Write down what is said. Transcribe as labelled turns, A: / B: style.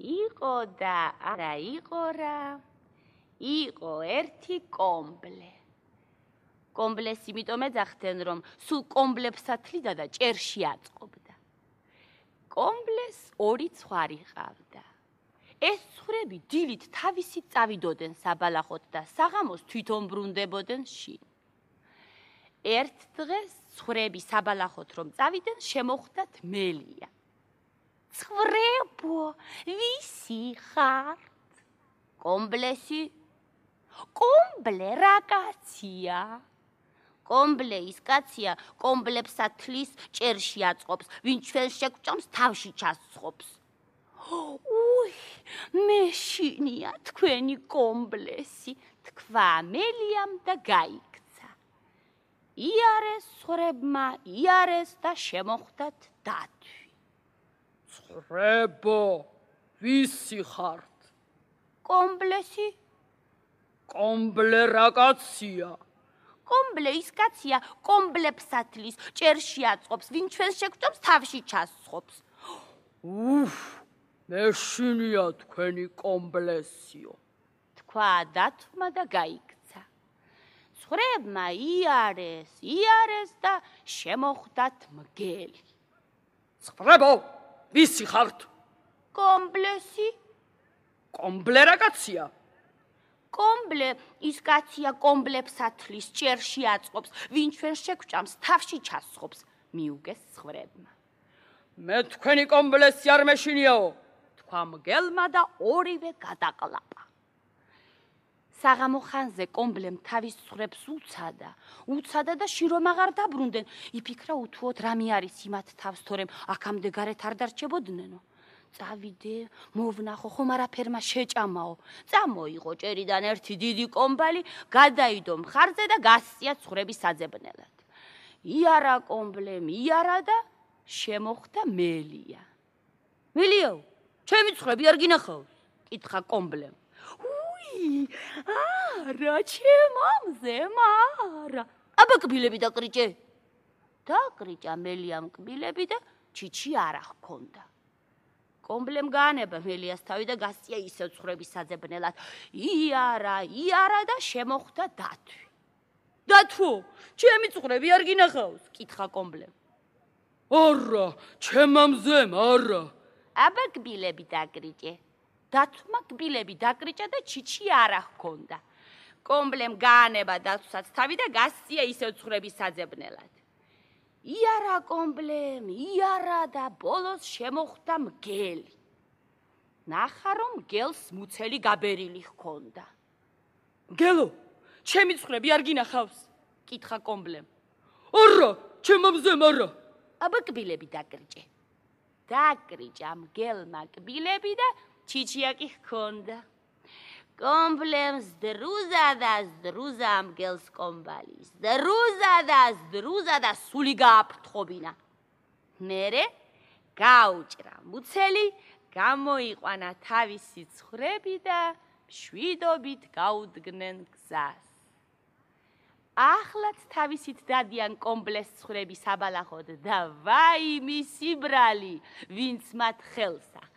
A: იყო და არა იყო რა. იყო ერთი კომბლე. კომბლეს იმიტომ ეძახდნენ, რომ სულ კომბლებსათლიდა და ჭერში აწყობდა. კომბლეს ორი ცხვარი ჰყავდა. ეს ცხრები დილით თავისით წავიდოდნენ საბალახოდ და საღამოს თვითონ ბრუნდებოდნენ შინ. ერთ დღეს ცხრები საბალახოდ რომ წავიდნენ, შემოხვდათ მელია. ცხრებო, ვისი ხართ? კომბლესი? კომბლე რა კაცია? კომბლე ის კაცია, კომბლებსათლის ჭერში აწყობს, ვინ ჩვენ შეგვჭამს თავში ჩასწყობს. უი, მეშინია თქვენი კომბლესი, თქვა მელიამ და გაიქცა. იარეს ცხრებმა, იარეს და შემოხვდათ დათვი.
B: ცხრებო, ვისი ხართ?
A: კომბლესი?
B: კომბლე რა კაცია?
A: კომბლე ის კაცია, კომბლებსათლის ჭერში აწყობს, ვინ ჩვენ შეგვჭამს თავში ჩასწყობს.
B: უფ, მეშინია თქვენი კომბლესიო,
A: თქვა დათვმა და გაიქცა. ცხრებმა იარეს და შემოხვდათ მგელი.
B: ცხრებო, ვისი ხართ?
A: კომბლესი?
B: კომბლე რა კაცია?
A: კომბლე ის კაცია, კომბლებსათლის ჭერში აწყობს, ვინ ჩვენ შეგვჭამს თავში ჩასწყობს, მიუგეს ცხრებმა.
B: მე თქვენი კომბლესი არ მეშინიაო,
A: თქვა მგელმა და ორივე გადაყლაპა. საღამო ხანზე კომბლემ თავის ცხრებს უცადა და შირო აღარ დაბრუნდნენ. იფიქრა უთუოდ რამე არის იმათ თავს, თორემ აქამდე გარეთ არ დარჩებოდნენ. წავიდე, მოვნახო, ხომ არაფერმა შეჭამაო. წამოიღო ჭერიდან ერთი დიდი კომბალი, გადაიდო მხარზე და გასწია ცხრების საძებნელად. იარა კომბლემ, იარა და შემოხვდა მელია. მელიო, ჩემი ცხრები არ გინახავს? კითხა კომბლემ. უი, არა, ჩემამზემ არა. აბა კბილები დაკრიჭე. დაკრიჭა მელიამ კბილები და ჩიჩი არა ჰქონდა. კომბლემ გაანება მელიას თავი და გასწია ისევ ცხრების საძებნელად. იარა და შემოხვდა დათვი.
B: დათვო, ჩემი ცხრები არ გინახავს?
A: კითხა კომბლემ.
B: არა, ჩემამზემ არა.
A: აბა კბილები დაკრიჭე. დათვმა კბილები დაკრიჭა და ჩიჩი არა ჰქონდა. კომბლემ გაანება დათვსაც თავი და გასწია ისევ ცხრების საძებნელად. იარა კომბლემ, იარა და ბოლოს შემოხვდა მგელი. ნახა რომ მგელს მუცელი გაბერილი ჰქონდა.
B: მგელო, ჩემი ცხრები არ გინახავს?
A: კითხა კომბლემ.
B: არა, ჩემამზემ არა.
A: აბა კბილები დაკრიჭე. დაკრიჭა მგელმა კბილები და ჩიჩია კი ჰქონდა. კომბლემ ზდრუზა მგელს კომბალი. ზდრუზა და სული გააფრთხობინა. მერე გაუჭრა მუცელი, გამოიყვანა თავისი ცხრები და მშვიდობით გაუდგნენ გზას. ახლაც თავისით დადიან კომბლეს ცხრები საბალახოდ და ვაი მისი ბრალი, ვინც მათ ხელს